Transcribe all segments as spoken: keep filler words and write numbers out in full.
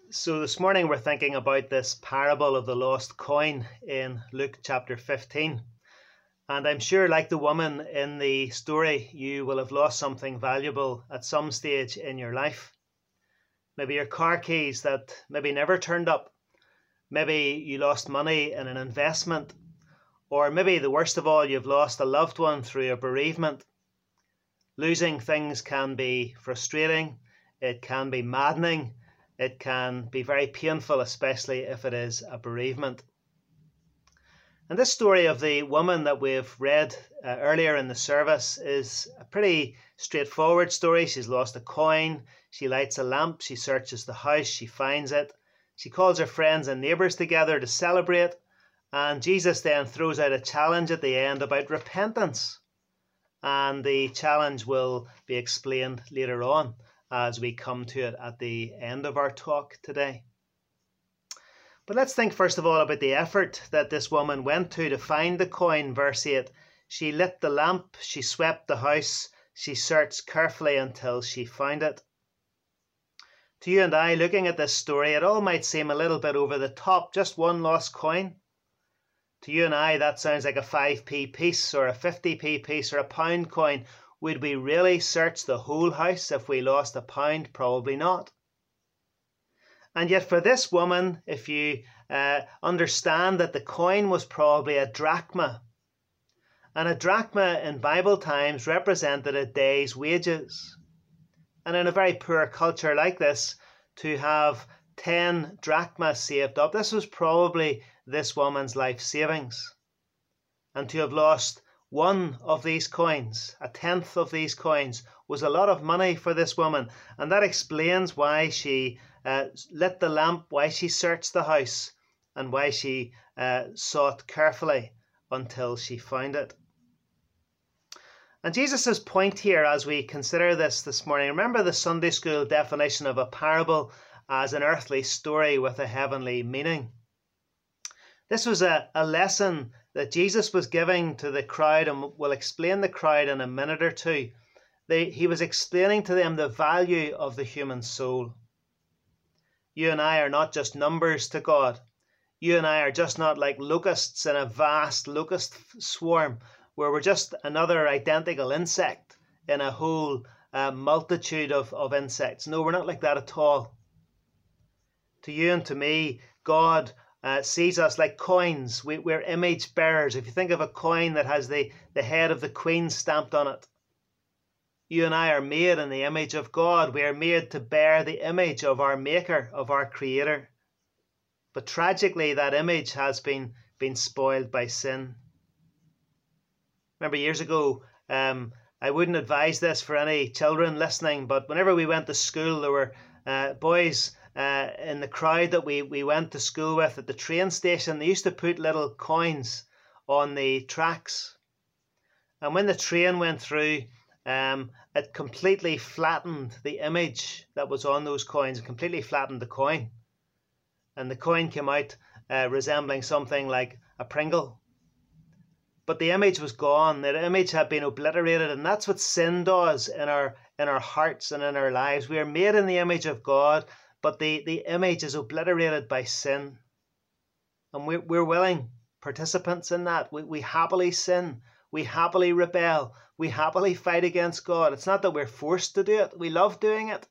So this morning we're thinking about this parable of the lost coin in Luke chapter fifteen. And I'm sure, like the woman in the story, you will have lost something valuable at some stage in your life. Maybe your car keys that maybe never turned up. Maybe you lost money in an investment. Or maybe the worst of all, you've lost a loved one through a bereavement. Losing things can be frustrating. It can be maddening. It can be very painful, especially if it is a bereavement. And this story of the woman that we've read uh, earlier in the service is a pretty straightforward story. She's lost a coin. She lights a lamp. She searches the house. She finds it. She calls her friends and neighbours together to celebrate. And Jesus then throws out a challenge at the end about repentance. And the challenge will be explained later on as we come to it at the end of our talk today. But let's think first of all about the effort that this woman went to to find the coin. Verse eight, she lit the lamp, she swept the house, she searched carefully until she found it. To you and I, looking at this story, it all might seem a little bit over the top, just one lost coin. To you and I, that sounds like a five p piece or a fifty p piece or a pound coin. Would we really search the whole house if we lost a pound? Probably not. And yet for this woman, if you uh, understand that the coin was probably a drachma, and a drachma in Bible times represented a day's wages. And in a very poor culture like this, to have ten drachmas saved up, this was probably this woman's life savings. And to have lost one of these coins, a tenth of these coins, was a lot of money for this woman. And that explains why she uh, lit the lamp, why she searched the house, and why she uh, sought carefully until she found it. And Jesus' point here as we consider this this morning, remember the Sunday school definition of a parable as an earthly story with a heavenly meaning. This was a, a lesson that Jesus was giving to the crowd, and we'll explain the crowd in a minute or two. They, he was explaining to them the value of the human soul. You and I are not just numbers to God. You and I are just not like locusts in a vast locust swarm, where we're just another identical insect in a whole uh, multitude of, of insects. No, we're not like that at all. To you and to me, God Uh, sees us like coins. We, we're image bearers. If you think of a coin that has the, the head of the queen stamped on it, you and I are made in the image of God. We are made to bear the image of our Maker, of our Creator. But tragically, that image has been, been spoiled by sin. Remember years ago, um, I wouldn't advise this for any children listening, but whenever we went to school, there were uh, boys Uh, in the crowd that we, we went to school with at the train station. They used to put little coins on the tracks. And when the train went through, um, it completely flattened the image that was on those coins, completely flattened the coin. And the coin came out uh, resembling something like a Pringle. But the image was gone. The image had been obliterated, and that's what sin does in our, in our hearts and in our lives. We are made in the image of God, but the, the image is obliterated by sin. And we're, we're willing participants in that. We, we happily sin. We happily rebel. We happily fight against God. It's not that we're forced to do it. We love doing it.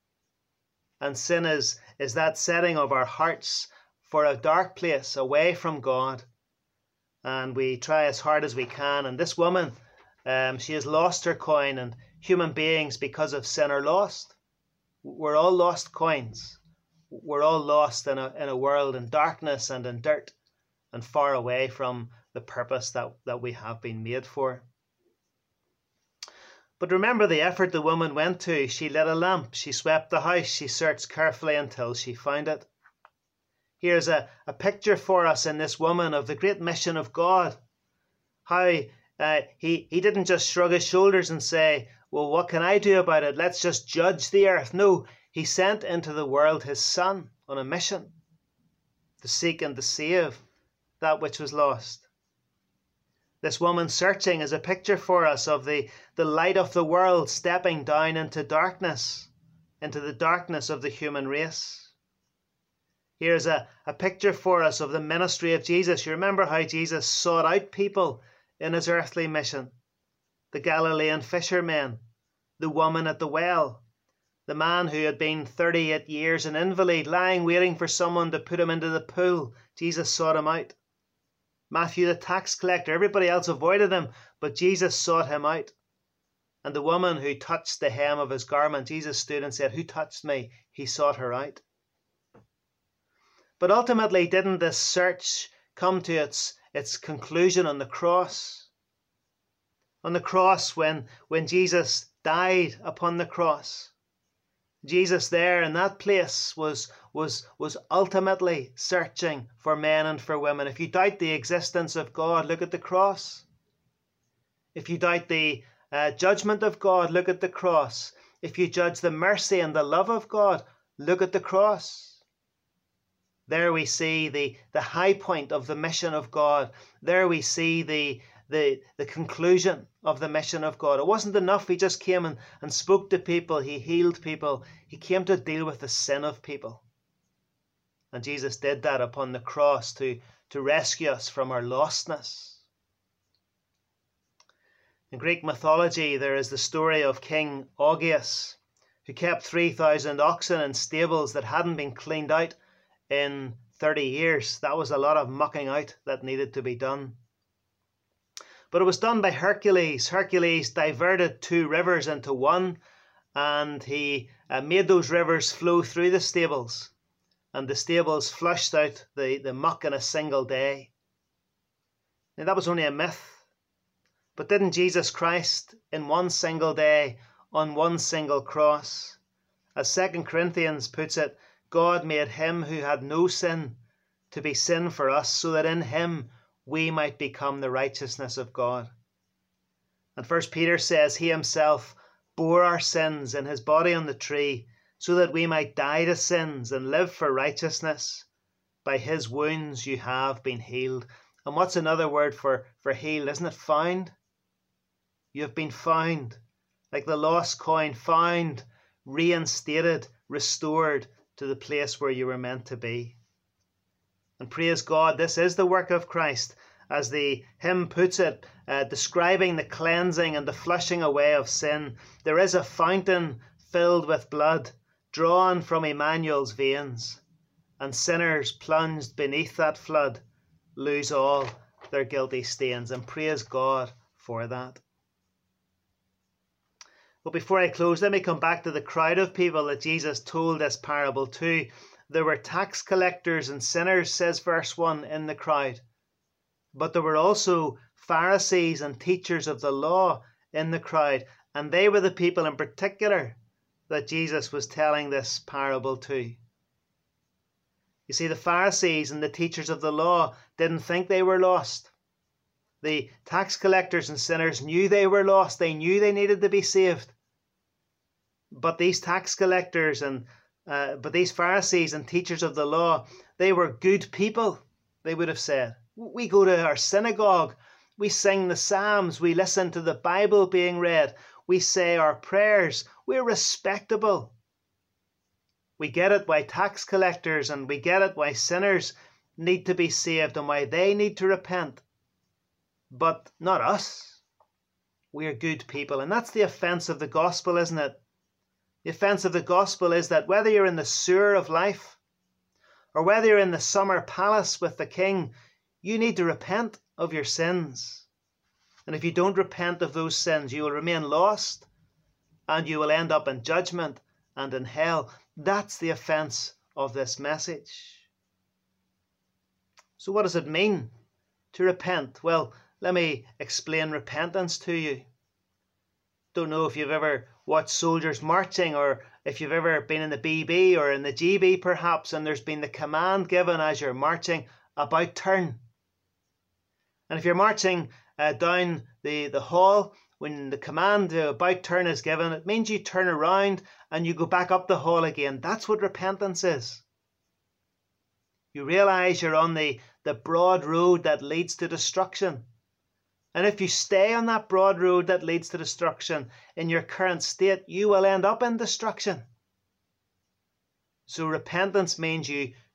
And sin is, is that setting of our hearts for a dark place away from God. And we try as hard as we can. And this woman, um, she has lost her coin, and human beings because of sin are lost. We're all lost coins. We're all lost in a, in a world in darkness and in dirt and far away from the purpose that, that we have been made for. But remember the effort the woman went to. She lit a lamp. She swept the house. She searched carefully until she found it. Here's a, a picture for us in this woman of the great mission of God. How uh, he, he didn't just shrug his shoulders and say, well, what can I do about it? Let's just judge the earth. No, he sent into the world his Son on a mission to seek and to save that which was lost. This woman searching is a picture for us of the, the light of the world stepping down into darkness, into the darkness of the human race. Here's a, a picture for us of the ministry of Jesus. You remember how Jesus sought out people in his earthly mission. The Galilean fishermen, the woman at the well, the man who had been thirty-eight years an invalid, lying waiting for someone to put him into the pool. Jesus sought him out. Matthew the tax collector, everybody else avoided him, but Jesus sought him out. And the woman who touched the hem of his garment, Jesus stood and said, "Who touched me?" He sought her out. But ultimately, didn't this search come to its, its conclusion on the cross? On the cross, when, when Jesus died upon the cross, Jesus there in that place was, was, was ultimately searching for men and for women. If you doubt the existence of God, look at the cross. If you doubt the uh, judgment of God, look at the cross. If you judge the mercy and the love of God, look at the cross. There we see the, the high point of the mission of God. There we see the, the, the conclusion of the mission of God. It wasn't enough he just came and, and spoke to people. He healed people. He came to deal with the sin of people. And Jesus did that upon the cross to, to rescue us from our lostness. In Greek mythology, there is the story of King Augeas, who kept three thousand oxen in stables that hadn't been cleaned out in thirty years. That was a lot of mucking out that needed to be done. But it was done by Hercules. Hercules diverted two rivers into one, and he uh, made those rivers flow through the stables. And the stables flushed out the, the muck in a single day. Now, that was only a myth. But didn't Jesus Christ, in one single day, on one single cross, as Second Corinthians puts it, God made him who had no sin to be sin for us, so that in him we might become the righteousness of God. And First Peter says he himself bore our sins in his body on the tree, so that we might die to sins and live for righteousness. By his wounds you have been healed. And what's another word for, for healed? Isn't it found? You have been found, like the lost coin, found, reinstated, restored to the place where you were meant to be. And praise God, this is the work of Christ, as the hymn puts it, uh, describing the cleansing and the flushing away of sin. There is a fountain filled with blood, drawn from Emmanuel's veins, and sinners plunged beneath that flood lose all their guilty stains. And praise God for that. But before I close, let me come back to the crowd of people that Jesus told this parable to. There were tax collectors and sinners, says verse one, in the crowd. But there were also Pharisees and teachers of the law in the crowd. And they were the people in particular that Jesus was telling this parable to. You see, the Pharisees and the teachers of the law didn't think they were lost. The tax collectors and sinners knew they were lost. They knew they needed to be saved. But these tax collectors and uh, but these Pharisees and teachers of the law, they were good people, they would have said. We go to our synagogue, we sing the Psalms, we listen to the Bible being read, we say our prayers, we're respectable. We get it why tax collectors and we get it why sinners need to be saved and why they need to repent. But not us. We're good people. And that's the offence of the gospel, isn't it? The offence of the gospel is that whether you're in the sewer of life or whether you're in the summer palace with the king, you need to repent of your sins. And if you don't repent of those sins, you will remain lost and you will end up in judgment and in hell. That's the offence of this message. So what does it mean to repent? Well, let me explain repentance to you. Don't know if you've ever watched soldiers marching or if you've ever been in the B B or in the G B perhaps, and there's been the command given as you're marching, about turn. And if you're marching uh, down the, the hall, when the command to about turn is given, it means you turn around and you go back up the hall again. That's what repentance is. You realise you're on the, the broad road that leads to destruction. And if you stay on that broad road that leads to destruction in your current state, you will end up in destruction. So repentance means you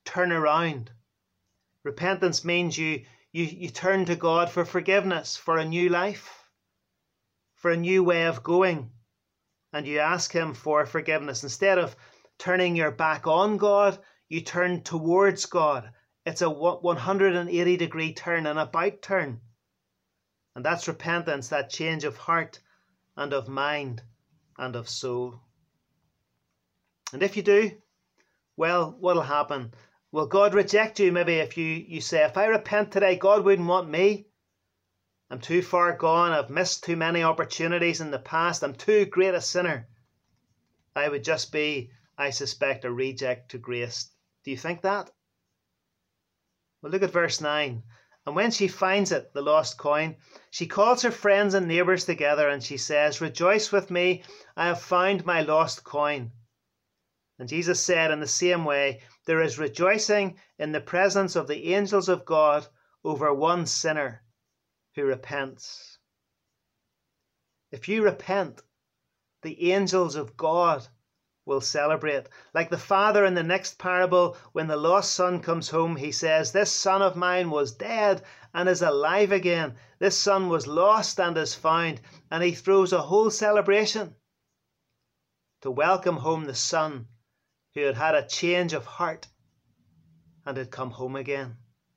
turn around. Repentance means you, you, you turn to God for forgiveness, for a new life, for a new way of going. And you ask him for forgiveness. Instead of turning your back on God, you turn towards God. It's a one hundred eighty degree turn, an about turn. And that's repentance, that change of heart and of mind and of soul. And if you do, well, what'll happen? Will God reject you? Maybe if you, you say, if I repent today, God wouldn't want me. I'm too far gone. I've missed too many opportunities in the past. I'm too great a sinner. I would just be, I suspect, a reject to grace. Do you think that? Well, look at verse nine. And when she finds it, the lost coin, she calls her friends and neighbours together and she says, rejoice with me, I have found my lost coin. And Jesus said, in the same way, there is rejoicing in the presence of the angels of God over one sinner who repents. If you repent, the angels of God will celebrate. Like the father in the next parable, when the lost son comes home, he says, this son of mine was dead and is alive again. This son was lost and is found. And he throws a whole celebration to welcome home the son who had had a change of heart and had come home again.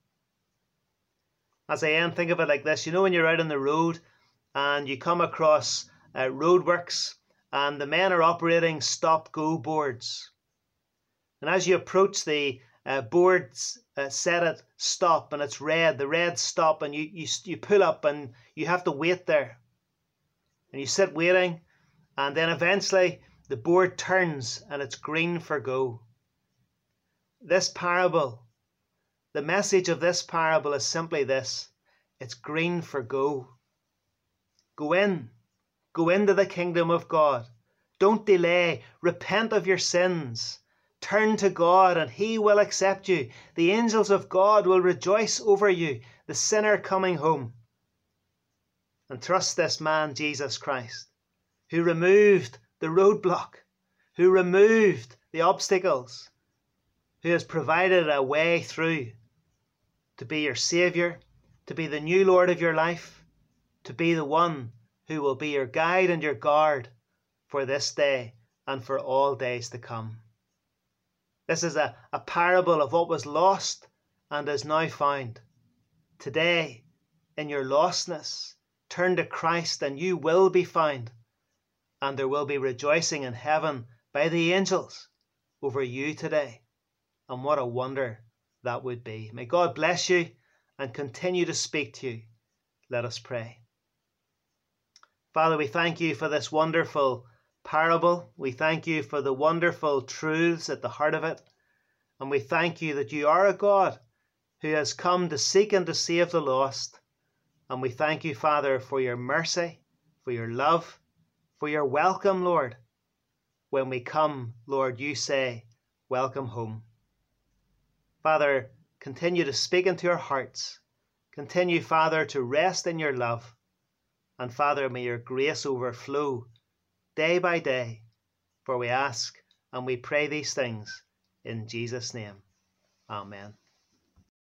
As I end, think of it like this. You know when you're out on the road and you come across uh, roadworks and the men are operating stop-go boards. And as you approach the uh, boards, uh, set it stop, and it's red, the red stop, and you, you, you pull up and you have to wait there. And you sit waiting, and then eventually the board turns and it's green for go. This parable, the message of this parable is simply this. It's green for go. Go in. Go into the kingdom of God. Don't delay. Repent of your sins. Turn to God and he will accept you. The angels of God will rejoice over you, the sinner coming home. And trust this man, Jesus Christ, who removed the roadblock, who removed the obstacles, who has provided a way through to be your Saviour, to be the new Lord of your life, to be the one who will be your guide and your guard for this day and for all days to come. This is a, a parable of what was lost and is now found. Today, in your lostness, turn to Christ and you will be found. And there will be rejoicing in heaven by the angels over you today. And what a wonder that would be. May God bless you and continue to speak to you. Let us pray. Father, we thank you for this wonderful parable. We thank you for the wonderful truths at the heart of it. And we thank you that you are a God who has come to seek and to save the lost. And we thank you, Father, for your mercy, for your love, for your welcome, Lord. When we come, Lord, you say, welcome home. Father, continue to speak into our hearts. Continue, Father, to rest in your love. And Father, may your grace overflow day by day. For we ask and we pray these things in Jesus' name. Amen.